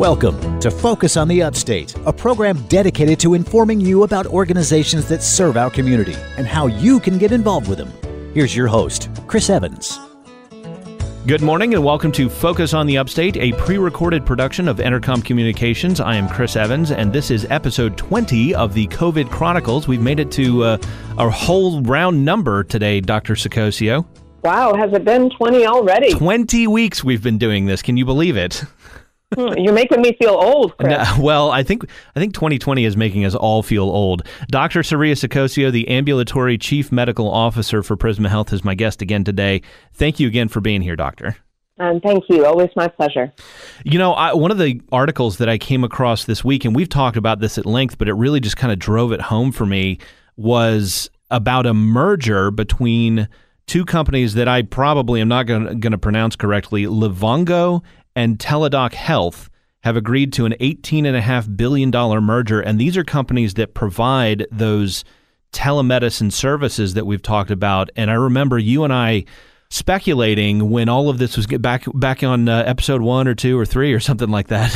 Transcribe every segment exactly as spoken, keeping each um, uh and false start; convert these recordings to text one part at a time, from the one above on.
Welcome to Focus on the Upstate, a program dedicated to informing you about organizations that serve our community and how you can get involved with them. Here's your host, Chris Evans. Good morning and welcome to Focus on the Upstate, a pre-recorded production of Entercom Communications. I am Chris Evans, and this is episode twenty of the COVID Chronicles. We've made it to uh, a whole round number today, Doctor Sicosio. Wow, has it been twenty already? twenty weeks we've been doing this. Can you believe it? You're making me feel old, Chris. No, well, I think I think twenty twenty is making us all feel old. Doctor Saria Sicosio, the Ambulatory Chief Medical Officer for Prisma Health, is my guest again today. Thank you again for being here, Doctor. Um, thank you. Always my pleasure. You know, I, one of the articles that I came across this week, and we've talked about this at length, but it really just kind of drove it home for me, was about a merger between two companies that I probably am not going to pronounce correctly. Livongo and Teladoc Health have agreed to an eighteen point five billion dollars merger, and these are companies that provide those telemedicine services that we've talked about. And I remember you and I speculating when all of this was get back back on uh, episode one or two or three or something like that,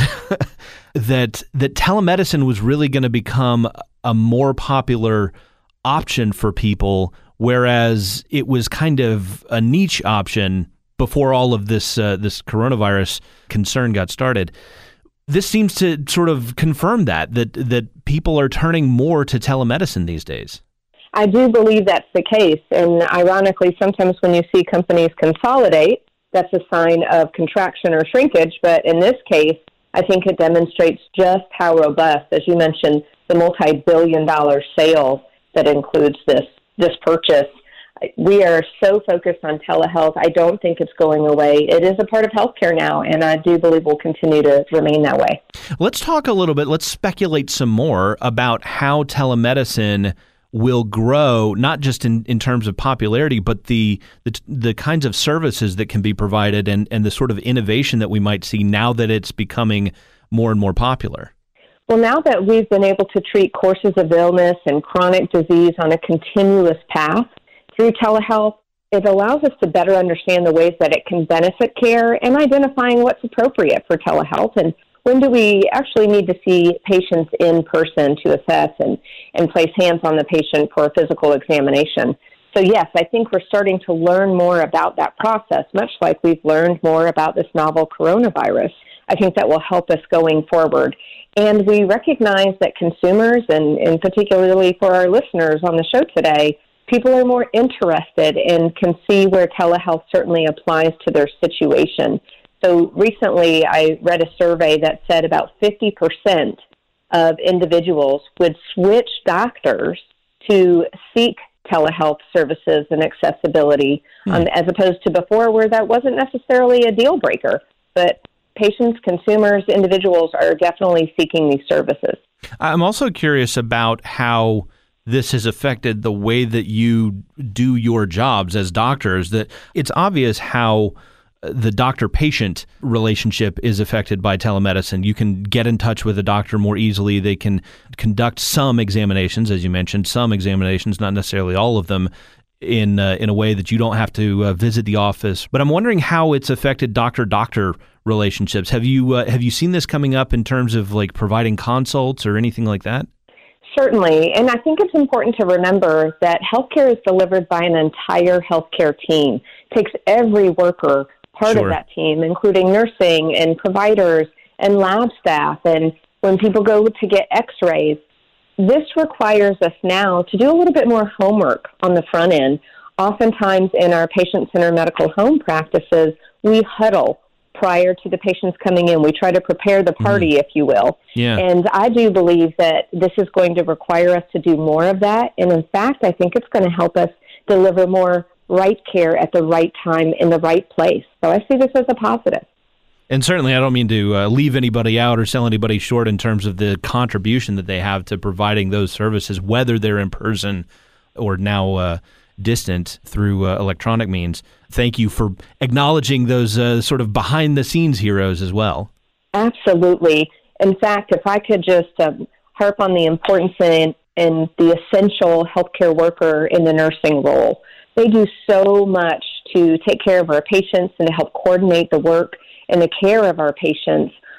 that that telemedicine was really going to become a more popular option for people, whereas it was kind of a niche option before all of this uh, this coronavirus concern got started. This seems to sort of confirm that, that that people are turning more to telemedicine these days. I do believe that's the case. And ironically, sometimes when you see companies consolidate, that's a sign of contraction or shrinkage. But in this case, I think it demonstrates just how robust, as you mentioned, the multi-billion dollar sale that includes this this purchase. We are so focused on telehealth. I don't think it's going away. It is a part of healthcare now, and I do believe will continue to remain that way. Let's talk a little bit, let's speculate some more about how telemedicine will grow, not just in, in terms of popularity, but the, the the kinds of services that can be provided and, and the sort of innovation that we might see now that it's becoming more and more popular. Well, now that we've been able to treat courses of illness and chronic disease on a continuous path through telehealth, it allows us to better understand the ways that it can benefit care and identifying what's appropriate for telehealth and when do we actually need to see patients in person to assess and, and place hands on the patient for a physical examination. So yes, I think we're starting to learn more about that process, much like we've learned more about this novel coronavirus. I think that will help us going forward. And we recognize that consumers, and, and particularly for our listeners on the show today, people are more interested and can see where telehealth certainly applies to their situation. So recently I read a survey that said about fifty percent of individuals would switch doctors to seek telehealth services and accessibility, hmm. um, as opposed to before where that wasn't necessarily a deal breaker. But patients, consumers, individuals are definitely seeking these services. I'm also curious about how this has affected the way that you do your jobs as doctors. That it's obvious how the doctor-patient relationship is affected by telemedicine. You can get in touch with a doctor more easily. They can conduct some examinations, as you mentioned, some examinations, not necessarily all of them, in uh, in a way that you don't have to uh, visit the office. But I'm wondering how it's affected doctor-doctor relationships. Have you uh, have you seen this coming up in terms of like providing consults or anything like that? Certainly, and I think it's important to remember that healthcare is delivered by an entire healthcare team. It takes every worker part Sure. of that team, including nursing and providers and lab staff. And when people go to get x-rays, this requires us now to do a little bit more homework on the front end. Oftentimes in our patient-centered medical home practices, we huddle prior to the patients coming in. We try to prepare the party, mm. if you will. Yeah. And I do believe that this is going to require us to do more of that. And in fact, I think it's going to help us deliver more right care at the right time in the right place. So I see this as a positive. And certainly I don't mean to uh, leave anybody out or sell anybody short in terms of the contribution that they have to providing those services, whether they're in person or now uh, distant through uh, electronic means. Thank you for acknowledging those uh, sort of behind-the-scenes heroes as well. Absolutely. In fact, if I could just um, harp on the importance in, in the essential healthcare worker in the nursing role. They do so much to take care of our patients and to help coordinate the work and the care of our patients.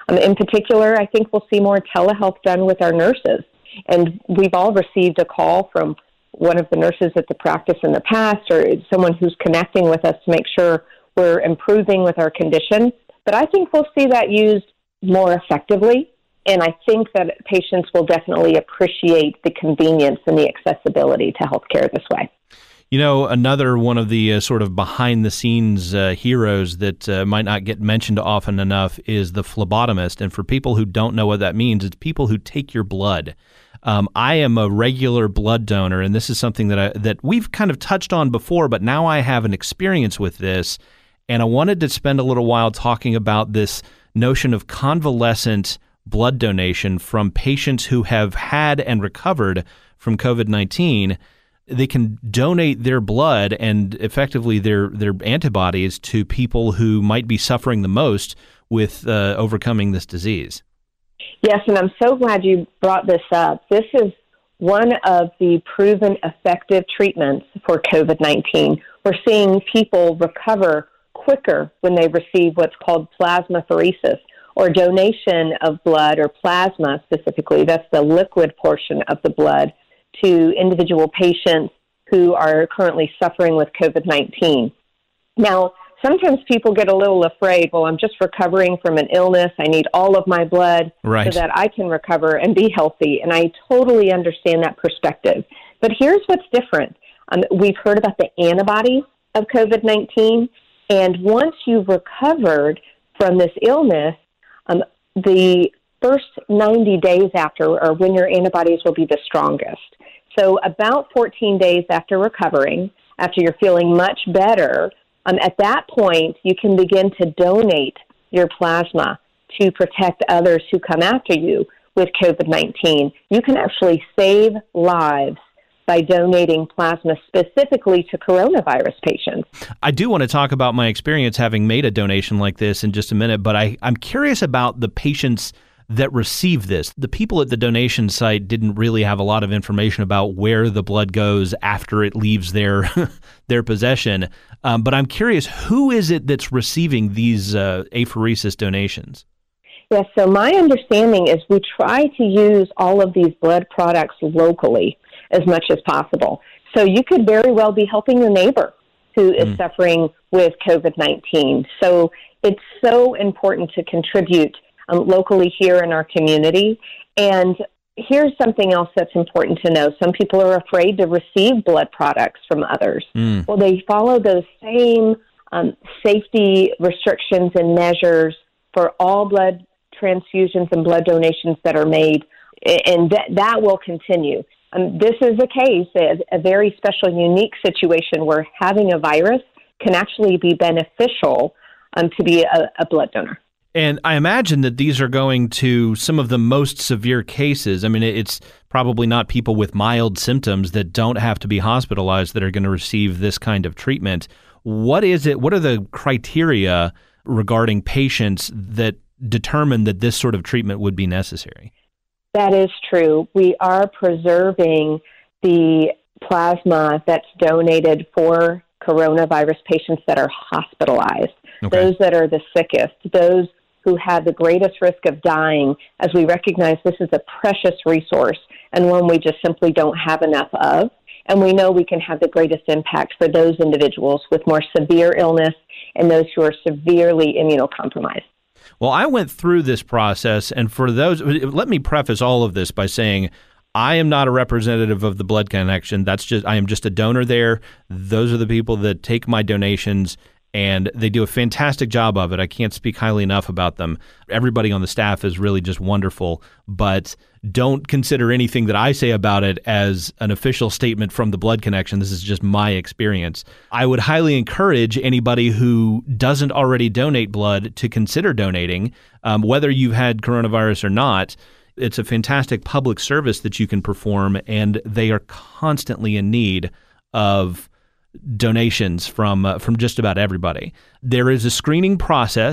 Um, in particular, I think we'll see more telehealth done with our nurses. And we've all received a call from one of the nurses at the practice in the past, or someone who's connecting with us to make sure we're improving with our condition. But I think we'll see that used more effectively. And I think that patients will definitely appreciate the convenience and the accessibility to healthcare this way. You know, another one of the uh, sort of behind-the-scenes uh, heroes that uh, might not get mentioned often enough is the phlebotomist. And for people who don't know what that means, it's people who take your blood. Um, I am a regular blood donor, and this is something that I, that we've kind of touched on before, but now I have an experience with this, and I wanted to spend a little while talking about this notion of convalescent blood donation from patients who have had and recovered from COVID nineteen. They can donate their blood and effectively their their antibodies to people who might be suffering the most with uh, overcoming this disease. Yes, and I'm so glad you brought this up. This is one of the proven effective treatments for COVID nineteen. We're seeing people recover quicker when they receive what's called plasmapheresis, or donation of blood, or plasma specifically. That's the liquid portion of the blood, to individual patients who are currently suffering with COVID nineteen. Now, sometimes people get a little afraid, well, I'm just recovering from an illness. I need all of my blood right. so that I can recover and be healthy. And I totally understand that perspective. But here's what's different. Um, we've heard about the antibodies of COVID nineteen. And once you've recovered from this illness, um, the first ninety days after are when your antibodies will be the strongest. So about fourteen days after recovering, after you're feeling much better, um, at that point, you can begin to donate your plasma to protect others who come after you with COVID nineteen. You can actually save lives by donating plasma specifically to coronavirus patients. I do want to talk about my experience having made a donation like this in just a minute, but I, I'm curious about the patients that receive this. The people at the donation site didn't really have a lot of information about where the blood goes after it leaves their their possession. Um, but I'm curious, who is it that's receiving these uh, apheresis donations? Yes, so my understanding is we try to use all of these blood products locally as much as possible. So you could very well be helping your neighbor who is mm. suffering with COVID nineteen. So it's so important to contribute um, locally here in our community. And here's something else that's important to know. Some people are afraid to receive blood products from others. Mm. Well, they follow those same um, safety restrictions and measures for all blood transfusions and blood donations that are made, and that, that will continue. Um, this is a case, a, a very special, unique situation where having a virus can actually be beneficial um, to be a, a blood donor. And I imagine that these are going to some of the most severe cases. I mean, it's probably not people with mild symptoms that don't have to be hospitalized that are going to receive this kind of treatment. What is it? What are the criteria regarding patients that determine that this sort of treatment would be necessary? That is true. We are preserving the plasma that's donated for coronavirus patients that are hospitalized, okay. Those that are the sickest, those who have the greatest risk of dying, as we recognize this is a precious resource and one we just simply don't have enough of. And we know we can have the greatest impact for those individuals with more severe illness and those who are severely immunocompromised. Well, I went through this process, and for those, let me preface all of this by saying I am not a representative of the Blood Connection. That's just, I am just a donor there. Those are the people that take my donations, and they do a fantastic job of it. I can't speak highly enough about them. Everybody on the staff is really just wonderful, but don't consider anything that I say about it as an official statement from the Blood Connection. This is just my experience. I would highly encourage anybody who doesn't already donate blood to consider donating, um, whether you've had coronavirus or not. It's a fantastic public service that you can perform, and they are constantly in need of donations from uh, from just about everybody. There is a screening process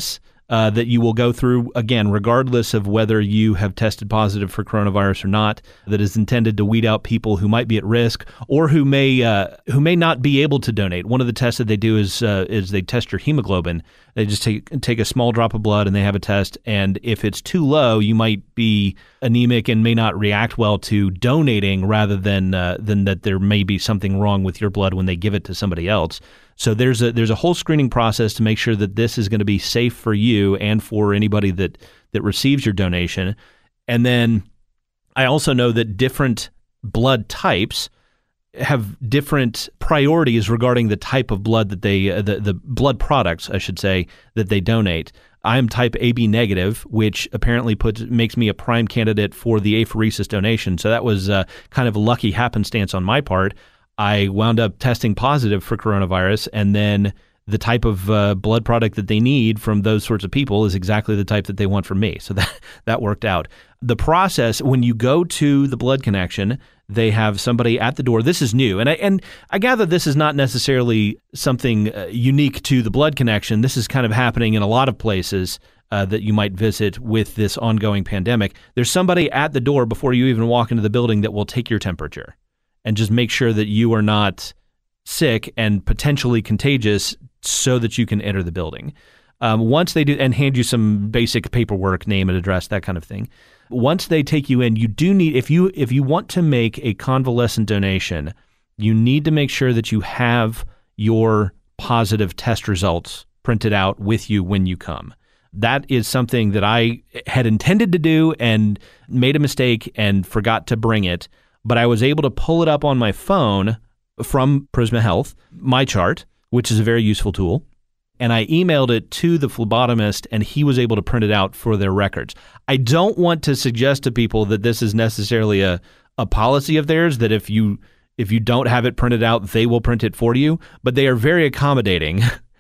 uh, that you will go through, again, regardless of whether you have tested positive for coronavirus or not, that is intended to weed out people who might be at risk or who may uh, who may not be able to donate. One of the tests that they do is uh, is they test your hemoglobin. They just take take a small drop of blood and they have a test, and if it's too low, you might be anemic and may not react well to donating, rather than uh, than that there may be something wrong with your blood when they give it to somebody else. So there's a there's a whole screening process to make sure that this is going to be safe for you and for anybody that that receives your donation. And then I also know that different blood types have different priorities regarding the type of blood that they uh, the the blood products, I should say, that they donate. I'm type A B negative, which apparently puts makes me a prime candidate for the apheresis donation. So that was uh, kind of a lucky happenstance on my part. I wound up testing positive for coronavirus, and then the type of uh, blood product that they need from those sorts of people is exactly the type that they want from me. So that that worked out. The process, when you go to the Blood Connection, they have somebody at the door. This is new, and I and I gather this is not necessarily something uh, unique to the Blood Connection. This is kind of happening in a lot of places uh, that you might visit with this ongoing pandemic. There's somebody at the door before you even walk into the building that will take your temperature and just make sure that you are not sick and potentially contagious so that you can enter the building. Um, once they do, and hand you some basic paperwork, name and address, that kind of thing. Once they take you in, you do need, if you if you want to make a convalescent donation, you need to make sure that you have your positive test results printed out with you when you come. That is something that I had intended to do and made a mistake and forgot to bring it. But I was able to pull it up on my phone from Prisma Health, MyChart, which is a very useful tool. And I emailed it to the phlebotomist, and he was able to print it out for their records. I don't want to suggest to people that this is necessarily a, a policy of theirs, that if you if you don't have it printed out, they will print it for you. But they are very accommodating.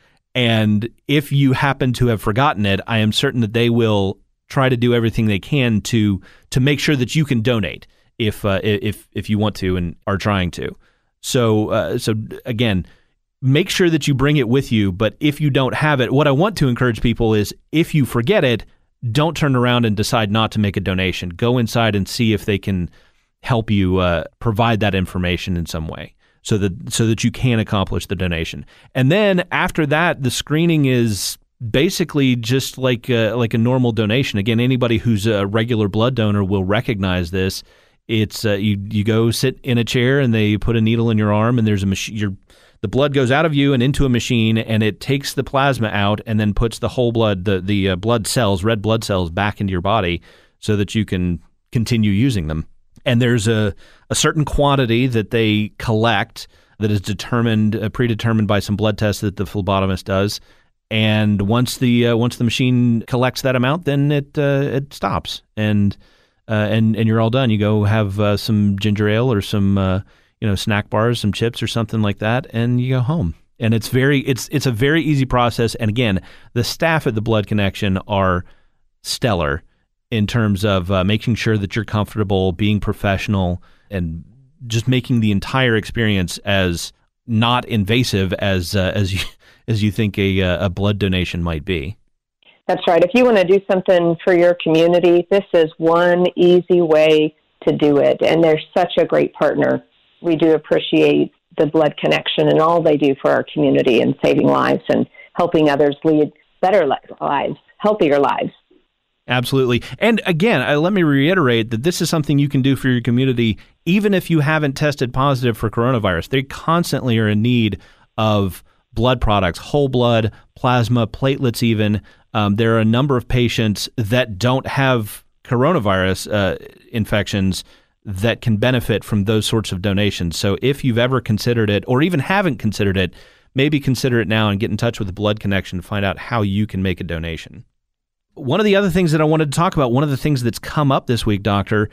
And if you happen to have forgotten it, I am certain that they will try to do everything they can to to make sure that you can donate if uh, if if you want to and are trying to. So uh, so again, make sure that you bring it with you. But if you don't have it, what I want to encourage people is, if you forget it, don't turn around and decide not to make a donation. Go inside and see if they can help you uh, provide that information in some way, so that so that you can accomplish the donation. And then after that, the screening is basically just like uh, like a normal donation. Again, anybody who's a regular blood donor will recognize this. It's uh, you you go sit in a chair and they put a needle in your arm, and there's a machine. Your the blood goes out of you and into a machine, and it takes the plasma out and then puts the whole blood, the the uh, blood cells, red blood cells, back into your body so that you can continue using them. And there's a a certain quantity that they collect that is determined, uh, predetermined by some blood tests that the phlebotomist does. And once the uh, once the machine collects that amount, then it uh, it stops, and uh, and and you're all done. You go have uh, some ginger ale or some uh, you know snack bars, some chips or something like that, and you go home. And it's very it's it's a very easy process. And again, the staff at the Blood Connection are stellar in terms of uh, making sure that you're comfortable, being professional, and just making the entire experience as not invasive as uh, as you. as you think a, a blood donation might be. That's right. If you want to do something for your community, this is one easy way to do it. And they're such a great partner. We do appreciate the Blood Connection and all they do for our community and saving lives and helping others lead better lives, healthier lives. Absolutely. And again, uh, let me reiterate that this is something you can do for your community, even if you haven't tested positive for coronavirus. They constantly are in need of blood products, whole blood, plasma, platelets even. Um, there are a number of patients that don't have coronavirus uh, infections that can benefit from those sorts of donations. So if you've ever considered it, or even haven't considered it, maybe consider it now and get in touch with the Blood Connection to find out how you can make a donation. One of the other things that I wanted to talk about, one of the things that's come up this week, Doctor,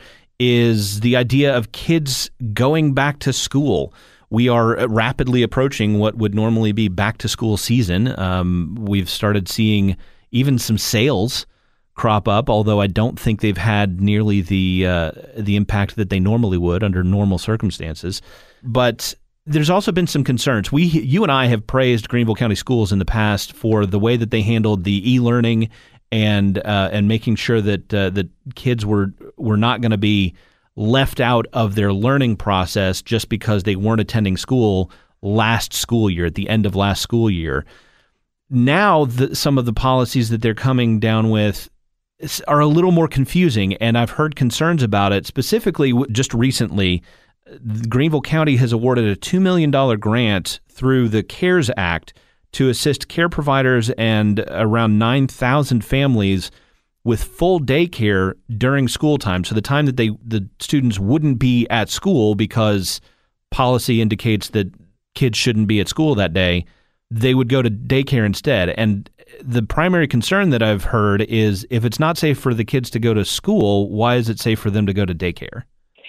is the idea of kids going back to school. We are rapidly approaching what would normally be back-to-school season. Um, we've started seeing even some sales crop up, although I don't think they've had nearly the uh, the impact that they normally would under normal circumstances. But There's also been some concerns. We, you and I have praised Greenville County Schools in the past for the way that they handled the e-learning and uh, and making sure that uh, that kids were were not going to be left out of their learning process just because they weren't attending school last school year, at the end of last school year. Now, the, some of the policies that they're coming down with are a little more confusing, and I've heard concerns about it. Specifically, just recently, Greenville County has awarded a two million dollars grant through the CARES Act to assist care providers and around nine thousand families with full daycare during school time. So the time that they the students wouldn't be at school because policy indicates that kids shouldn't be at school that day, they would go to daycare instead. And the primary concern that I've heard is if it's not safe for the kids to go to school, why is it safe for them to go to daycare?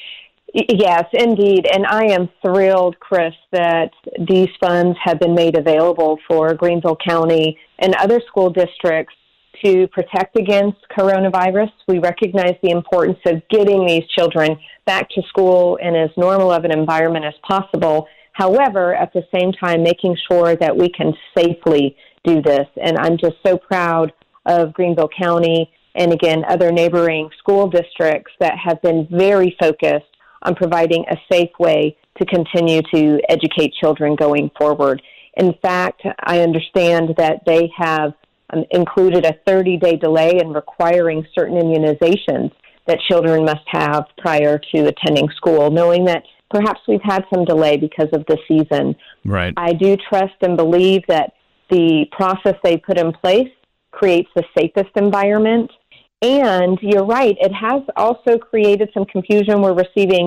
Yes, indeed. And I am thrilled, Chris, that these funds have been made available for Greenville County and other school districts to protect against coronavirus. We recognize the importance of getting these children back to school in as normal of an environment as possible. However, at the same time, making sure that we can safely do this. And I'm just so proud of Greenville County and, again, other neighboring school districts that have been very focused on providing a safe way to continue to educate children going forward. In fact, I understand that they have um, included a thirty-day delay in requiring certain immunizations that children must have prior to attending school, knowing that perhaps we've had some delay because of the season. Right. I do trust and believe that the process they put in place creates the safest environment. And you're right, it has also created some confusion. We're receiving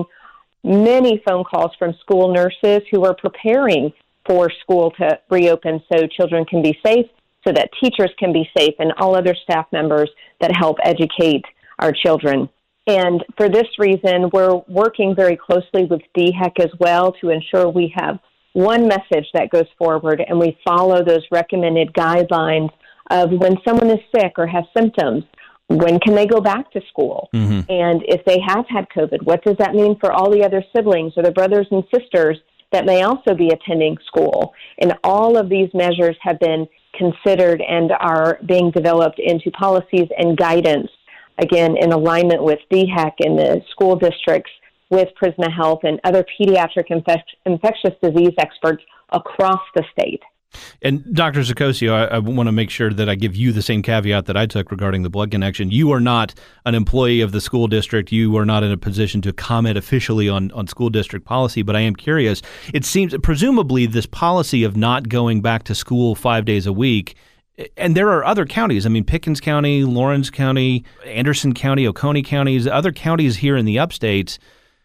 many phone calls from school nurses who are preparing for school to reopen so children can be safe, so that teachers can be safe, and all other staff members that help educate our children. And for this reason, we're working very closely with D H E C as well to ensure we have one message that goes forward and we follow those recommended guidelines of when someone is sick or has symptoms, when can they go back to school? Mm-hmm. And if they have had COVID, what does that mean for all the other siblings or the brothers and sisters that may also be attending school? And all of these measures have been considered and are being developed into policies and guidance, again, in alignment with D H E C and the school districts, with Prisma Health and other pediatric infec- infectious disease experts across the state. And Doctor Zicosio, I, I want to make sure that I give you the same caveat that I took regarding the blood connection. You are not an employee of the school district. You are not in a position to comment officially on, on school district policy, but I am curious. It seems, presumably, this policy of not going back to school five days a week, and there are other counties. I mean, Pickens County, Lawrence County, Anderson County, Oconee counties, other counties here in the upstates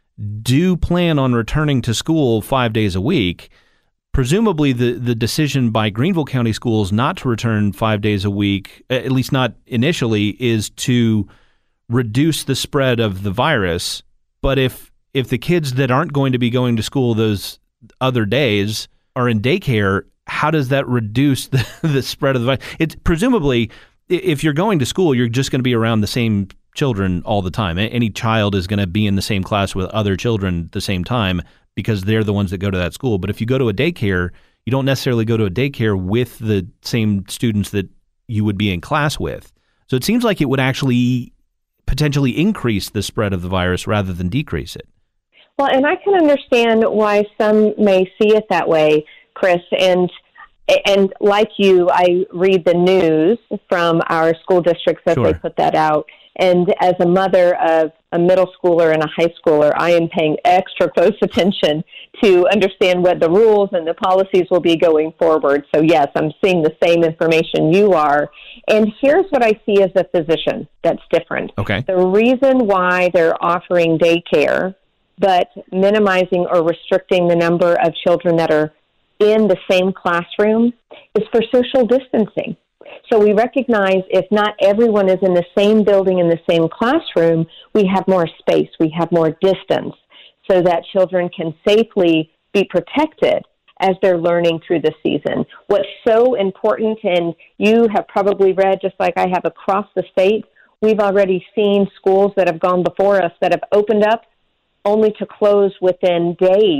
do plan on returning to school five days a week. Presumably, the, the decision by Greenville County Schools not to return five days a week, at least not initially, is to reduce the spread of the virus. But if if the kids that aren't going to be going to school those other days are in daycare, how does that reduce the, the spread of the virus? It's presumably, if you're going to school, you're just going to be around the same children all the time. Any child is going to be in the same class with other children at the same time, because they're the ones that go to that school. But if you go to a daycare, you don't necessarily go to a daycare with the same students that you would be in class with. So it seems like it would actually potentially increase the spread of the virus rather than decrease it. Well, and I can understand why some may see it that way, Chris. And and like you, I read the news from our school districts as Sure. they put that out. And as a mother of a middle schooler and a high schooler, I am paying extra close attention to understand what the rules and the policies will be going forward. So yes, I'm seeing the same information you are. And here's what I see as a physician that's different. Okay. The reason why they're offering daycare, but minimizing or restricting the number of children that are in the same classroom, is for social distancing. So we recognize if not everyone is in the same building, in the same classroom, we have more space, we have more distance, so that children can safely be protected as they're learning through the season. What's so important, and you have probably read, just like I have across the state, we've already seen schools that have gone before us that have opened up only to close within days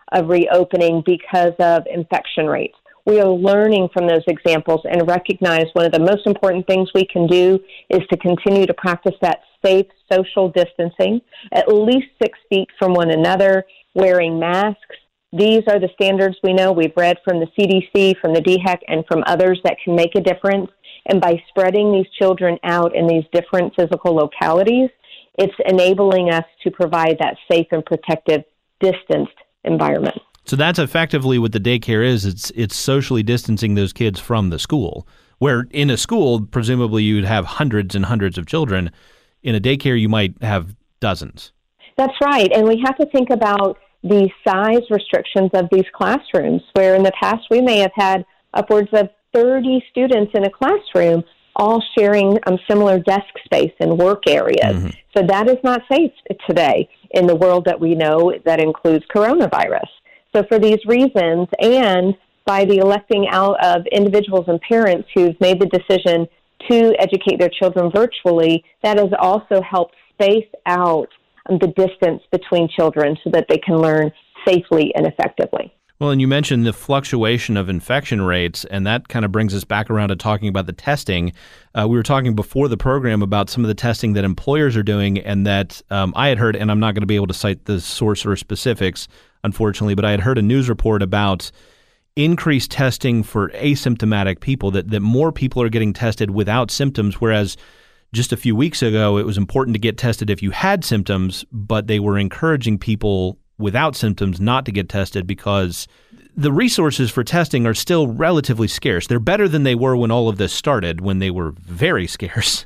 of reopening because of infection rates. We are learning from those examples and recognize one of the most important things we can do is to continue to practice that safe social distancing, at least six feet from one another, wearing masks. These are the standards we know. We've read from the C D C, from the D H E C, and from others that can make a difference. And by spreading these children out in these different physical localities, it's enabling us to provide that safe and protective, distanced environment. So that's effectively what the daycare is. It's it's socially distancing those kids from the school, where in a school, presumably you'd have hundreds and hundreds of children. In a daycare, you might have dozens. That's right. And we have to think about the size restrictions of these classrooms, where in the past we may have had upwards of thirty students in a classroom, all sharing um, similar desk space and work areas. Mm-hmm. So that is not safe today in the world that we know that includes coronavirus. So for these reasons, and by the electing out of individuals and parents who've made the decision to educate their children virtually, that has also helped space out um, the distance between children so that they can learn safely and effectively. Well, and you mentioned the fluctuation of infection rates, and that kind of brings us back around to talking about the testing. Uh, we were talking before the program about some of the testing that employers are doing, and that um, I had heard, and I'm not going to be able to cite the source or specifics, unfortunately, but I had heard a news report about increased testing for asymptomatic people, that, that more people are getting tested without symptoms, whereas just a few weeks ago, it was important to get tested if you had symptoms, but they were encouraging people without symptoms not to get tested because the resources for testing are still relatively scarce. They're better than they were when all of this started, when they were very scarce,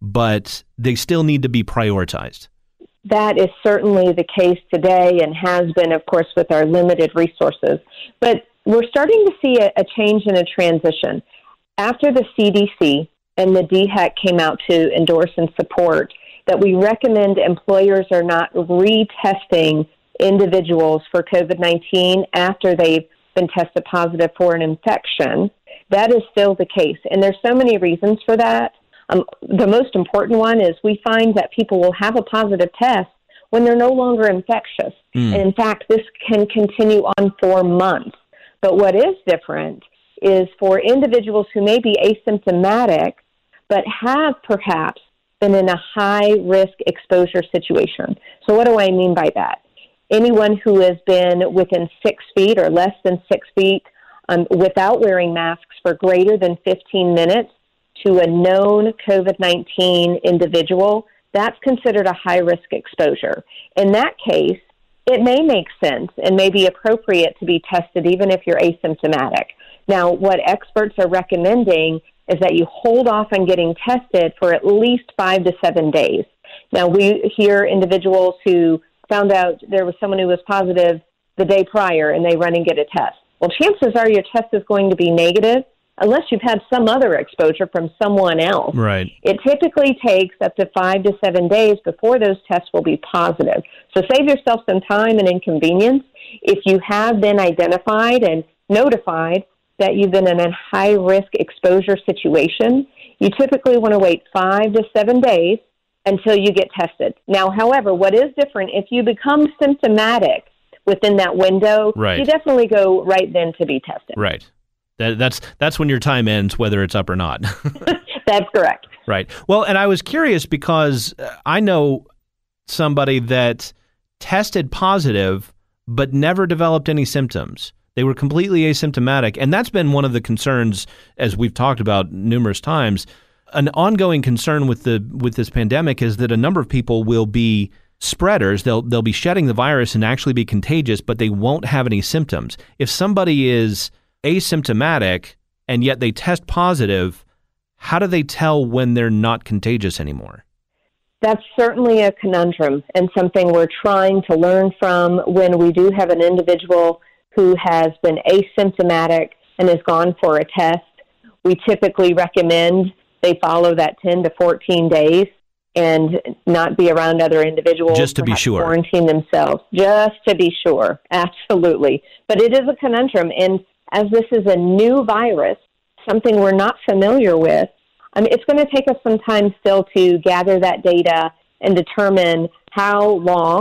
but they still need to be prioritized. That is certainly the case today and has been, of course, with our limited resources. But we're starting to see a, a change and a transition. After the C D C and the D H E C came out to endorse and support that we recommend employers are not retesting individuals for COVID nineteen after they've been tested positive for an infection, that is still the case. And there's so many reasons for that. Um, the most important one is we find that people will have a positive test when they're no longer infectious. Mm. And in fact, this can continue on for months. But what is different is for individuals who may be asymptomatic, but have perhaps been in a high-risk exposure situation. So what do I mean by that? Anyone who has been within six feet or less than six feet um, without wearing masks for greater than fifteen minutes to a known COVID nineteen individual, that's considered a high-risk exposure. In that case, it may make sense and may be appropriate to be tested even if you're asymptomatic. Now, what experts are recommending is that you hold off on getting tested for at least five to seven days. Now, we hear individuals who found out there was someone who was positive the day prior and they run and get a test. Well, chances are your test is going to be negative unless you've had some other exposure from someone else. Right. It typically takes up to five to seven days before those tests will be positive. So save yourself some time and inconvenience. If you have been identified and notified that you've been in a high-risk exposure situation, you typically want to wait five to seven days until you get tested. Now, however, what is different, if you become symptomatic within that window, right, you definitely go right then to be tested. Right. That, that's that's when your time ends, whether it's up or not. That's correct. Right. Well, and I was curious because I know somebody that tested positive but never developed any symptoms. They were completely asymptomatic, and that's been one of the concerns, as we've talked about numerous times. An ongoing concern with the with this pandemic is that a number of people will be spreaders. They'll they'll be shedding the virus and actually be contagious, but they won't have any symptoms. If somebody is asymptomatic and yet they test positive, how do they tell when they're not contagious anymore? That's certainly a conundrum and something we're trying to learn from when we do have an individual who has been asymptomatic and has gone for a test. We typically recommend they follow that ten to fourteen days and not be around other individuals. Just to be sure. Quarantine themselves, just to be sure. Absolutely. But it is a conundrum. And as this is a new virus, something we're not familiar with, I mean, it's going to take us some time still to gather that data and determine how long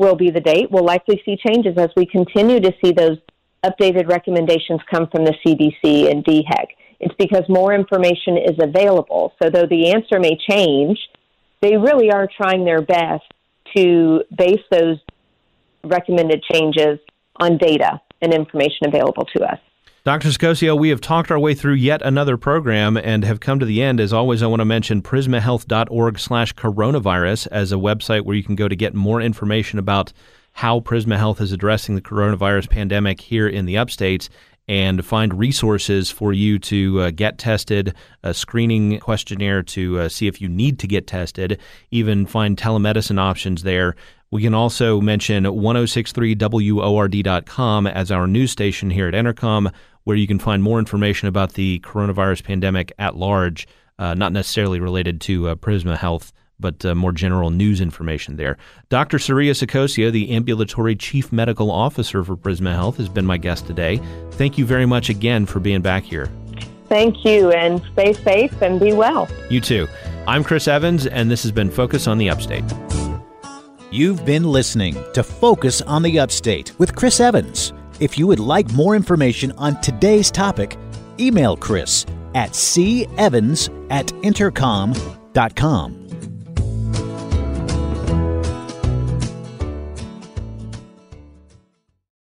will be the date. We'll likely see changes as we continue to see those updated recommendations come from the C D C and D H E C. It's because more information is available. So though the answer may change, they really are trying their best to base those recommended changes on data and information available to us. Doctor Scosio, we have talked our way through yet another program and have come to the end. As always, I want to mention prismahealth.org slash coronavirus as a website where you can go to get more information about how Prisma Health is addressing the coronavirus pandemic here in the upstates, and find resources for you to uh, get tested, a screening questionnaire to uh, see if you need to get tested, even find telemedicine options there. We can also mention ten sixty-three W O R D dot com as our news station here at Entercom, where you can find more information about the coronavirus pandemic at large, uh, not necessarily related to uh, Prisma Health, but uh, more general news information there. Doctor Saria Sacosio, the Ambulatory Chief Medical Officer for Prisma Health, has been my guest today. Thank you very much again for being back here. Thank you, and stay safe and be well. You too. I'm Chris Evans, and this has been Focus on the Upstate. You've been listening to Focus on the Upstate with Chris Evans. If you would like more information on today's topic, email Chris at c evans at intercom dot com.